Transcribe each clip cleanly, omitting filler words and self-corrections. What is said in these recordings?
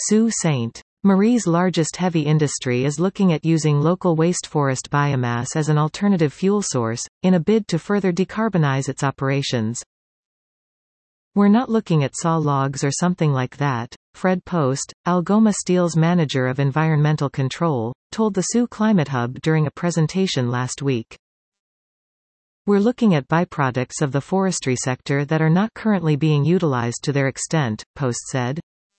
Sault Ste. Marie's largest heavy industry is looking at using local waste forest biomass as an alternative fuel source, in a bid to further decarbonize its operations. "We're not looking at saw logs or something like that," Fred Post, Algoma Steel's manager of environmental control, told the Sault Climate Hub during a presentation last week. "We're looking at byproducts of the forestry sector that are not currently being utilized to their extent," Post said.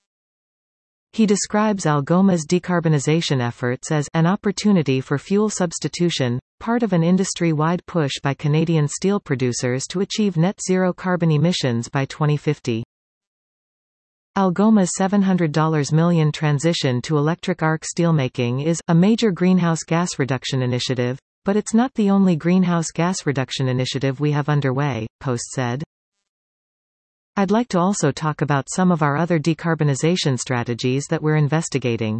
He describes Algoma's decarbonization efforts as an opportunity for fuel substitution, part of an industry-wide push by Canadian steel producers to achieve net zero carbon emissions by 2050. Algoma's $700 million transition to electric arc steelmaking is a major greenhouse gas reduction initiative, but it's not the only greenhouse gas reduction initiative we have underway, Post said. "I'd like to also talk about some of our other decarbonization strategies that we're investigating."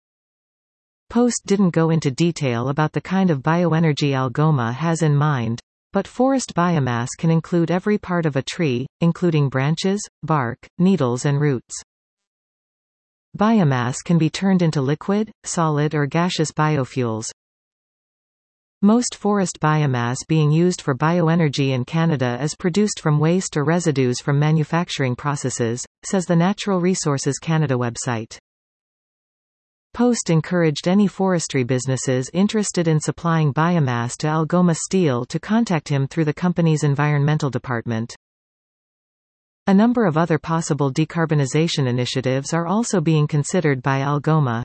Post didn't go into detail about the kind of bioenergy Algoma has in mind, but forest biomass can include every part of a tree, including branches, bark, needles and roots. Biomass can be turned into liquid, solid or gaseous biofuels. Most forest biomass being used for bioenergy in Canada is produced from waste or residues from manufacturing processes, says the Natural Resources Canada website. Post encouraged any forestry businesses interested in supplying biomass to Algoma Steel to contact him through the company's environmental department. A number of other possible decarbonization initiatives are also being considered by Algoma.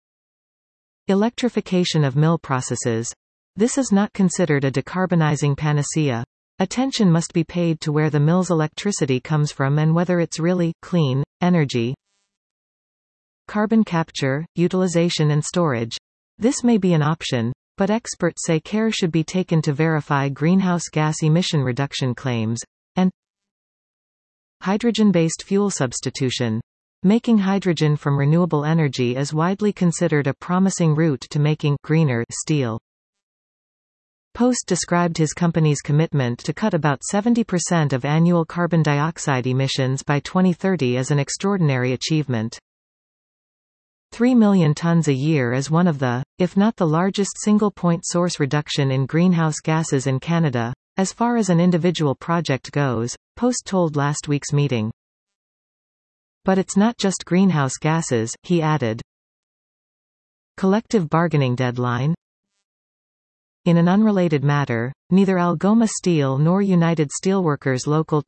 Electrification of mill processes. This is not considered a decarbonizing panacea. Attention must be paid to where the mill's electricity comes from and whether it's really clean energy. Carbon capture, utilization and storage. This may be an option, but experts say care should be taken to verify greenhouse gas emission reduction claims. And hydrogen-based fuel substitution. Making hydrogen from renewable energy is widely considered a promising route to making greener steel. Post described his company's commitment to cut about 70% of annual carbon dioxide emissions by 2030 as an extraordinary achievement. 3 million tons a year is one of the, if not the largest single-point source reduction in greenhouse gases in Canada, as far as an individual project goes, Post told last week's meeting. But it's not just greenhouse gases, he added. Collective bargaining deadline. In an unrelated matter, neither Algoma Steel nor United Steelworkers Local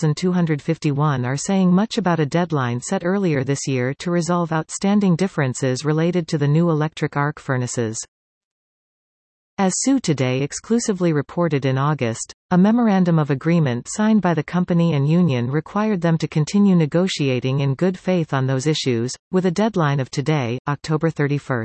2251 are saying much about a deadline set earlier this year to resolve outstanding differences related to the new electric arc furnaces. As Sault Today exclusively reported in August, a memorandum of agreement signed by the company and union required them to continue negotiating in good faith on those issues, with a deadline of today, October 31.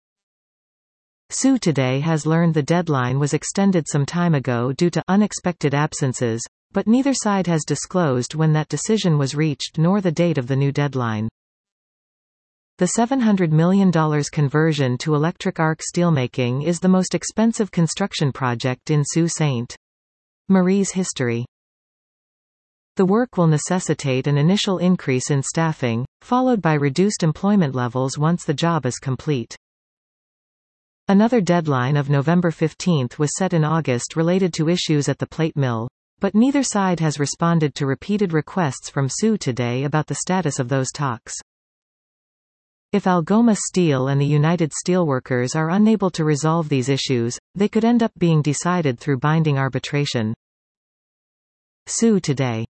Sault Today has learned the deadline was extended some time ago due to unexpected absences, but neither side has disclosed when that decision was reached nor the date of the new deadline. The $700 million conversion to electric arc steelmaking is the most expensive construction project in Sault Ste. Marie's history. The work will necessitate an initial increase in staffing, followed by reduced employment levels once the job is complete. Another deadline of November 15 was set in August related to issues at the plate mill, but neither side has responded to repeated requests from Sault Today about the status of those talks. If Algoma Steel and the United Steelworkers are unable to resolve these issues, they could end up being decided through binding arbitration. Sault Today.